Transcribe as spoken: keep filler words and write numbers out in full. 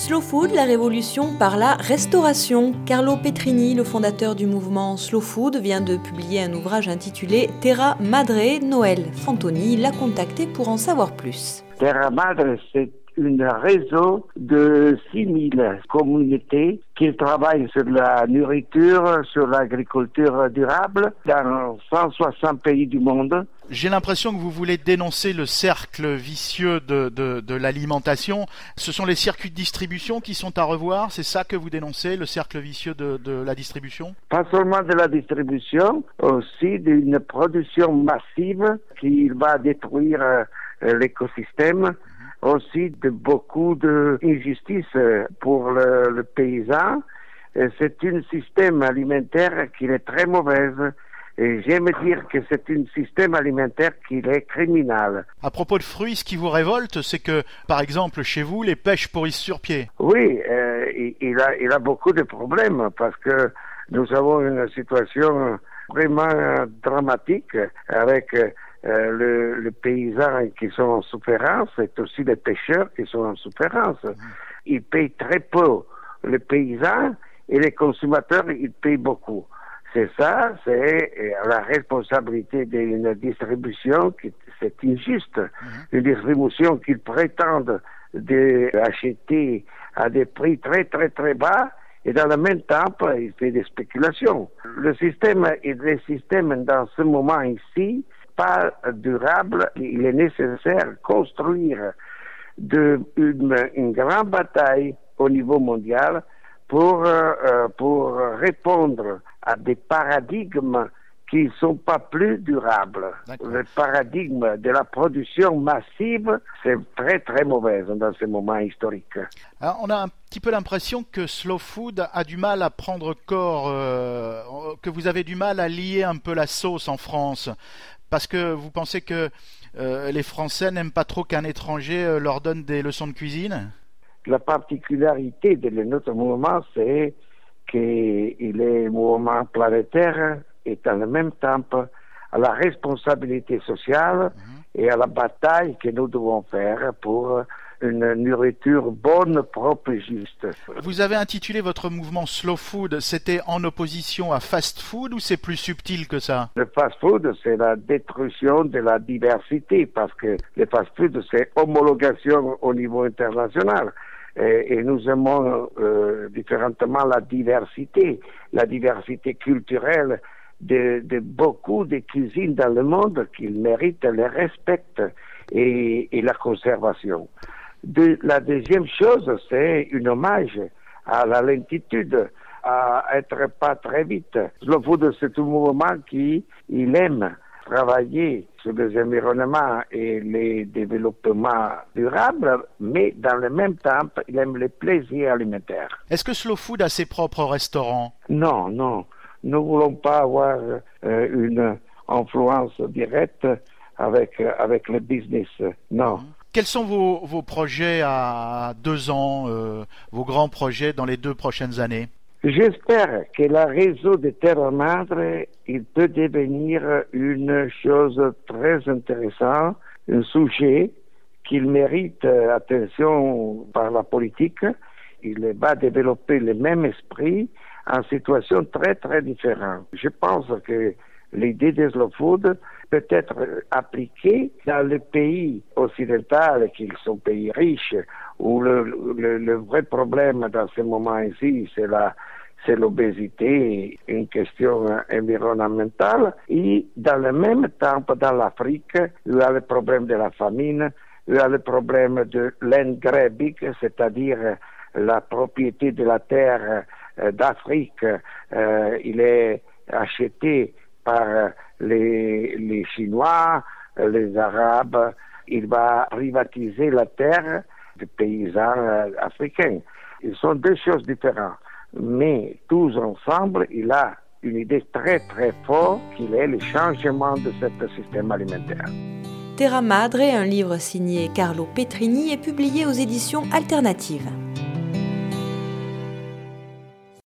Slow Food, la révolution par la restauration. Carlo Petrini, le fondateur du mouvement Slow Food, vient de publier un ouvrage intitulé Terra Madre. Noël Fantoni l'a contacté pour en savoir plus. Terra Madre, c'est un réseau de six mille communautés qui travaillent sur la nourriture, sur l'agriculture durable dans cent soixante pays du monde. J'ai l'impression que vous voulez dénoncer le cercle vicieux de, de, de l'alimentation. Ce sont les circuits de distribution qui sont à revoir, c'est ça que vous dénoncez, le cercle vicieux de, de la distribution? Pas seulement de la distribution, aussi d'une production massive qui va détruire euh, l'écosystème. Aussi de beaucoup d'injustices pour le, le paysan. C'est un système alimentaire qui est très mauvais. Et j'aime dire que c'est un système alimentaire qui est criminel. À propos de fruits, ce qui vous révolte, c'est que, par exemple, chez vous, les pêches pourrissent sur pied. Oui, euh, il, il, a, il a beaucoup de problèmes parce que nous avons une situation vraiment dramatique avec Euh, le, le paysan qui sont en souffrance et aussi les pêcheurs qui sont en souffrance. Mmh. Ils payent très peu les paysans et les consommateurs, ils payent beaucoup. C'est ça, c'est la responsabilité d'une distribution qui c'est injuste. Mmh. Une distribution qu'ils prétendent d'acheter à des prix très très très bas et dans le même temps, il fait des spéculations. Le système et le système dans ce moment ici pas durable, il est nécessaire de construire de, une, une grande bataille au niveau mondial pour, euh, pour répondre à des paradigmes qui ne sont pas plus durables. D'accord. Le paradigme de la production massive, c'est très très mauvais dans ce moment historique. Alors, on a un petit peu l'impression que Slow Food a du mal à prendre corps, euh, que vous avez du mal à lier un peu la sauce en France. Parce que vous pensez que euh, les Français n'aiment pas trop qu'un étranger euh, leur donne des leçons de cuisine? La particularité de notre mouvement, c'est qu'il est un mouvement planétaire et en même temps à la responsabilité sociale mmh. et à la bataille que nous devons faire pour une nourriture bonne, propre et juste. Vous avez intitulé votre mouvement Slow Food, c'était en opposition à Fast Food ou c'est plus subtil que ça? Le Fast Food, c'est la destruction de la diversité parce que le Fast Food, c'est homologation au niveau international. Et, et nous aimons euh, différemment la diversité, la diversité culturelle de, de beaucoup de cuisines dans le monde qui méritent le respect et, et la conservation. De, la deuxième chose, c'est un hommage à la lentitude, à être pas très vite. Slow Food, c'est un mouvement qui il aime travailler sur les environnements et les développements durables, mais dans le même temps, il aime les plaisirs alimentaires. Est-ce que Slow Food a ses propres restaurants? Non, non. Nous ne voulons pas avoir euh, une influence directe avec, avec le business. Non. Mmh. Quels sont vos, vos projets à deux ans, euh, vos grands projets dans les deux prochaines années? J'espère que le réseau de Terra Madre, il peut devenir une chose très intéressante, un sujet qui mérite attention par la politique. Il va développer le même esprit en situation très très différente. Je pense que l'idée de Slow Food peut être appliquée dans les pays occidentaux, qui sont pays riches, où le, le, le vrai problème dans ce moment ici, c'est la c'est l'obésité, une question environnementale. Et dans le même temps, dans l'Afrique, il y a le problème de la famine, il y a le problème de l'engrabbing, c'est-à-dire la propriété de la terre d'Afrique. Euh, il est acheté par les, les Chinois, les Arabes. Il va privatiser la terre des paysans africains. Ils sont deux choses différentes. Mais tous ensemble, il a une idée très très forte qu'il est le changement de ce système alimentaire. Terra Madre, un livre signé Carlo Petrini, est publié aux éditions alternatives.